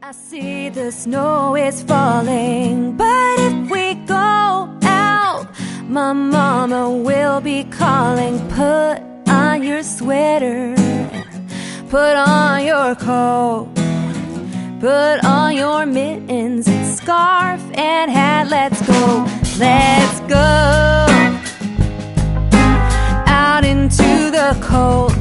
I see the snow is falling, but if we go out, my mama will be calling. Put on your sweater, put on your coat, put on your mittens and scarf and hat. Let's go, let's go out into the cold.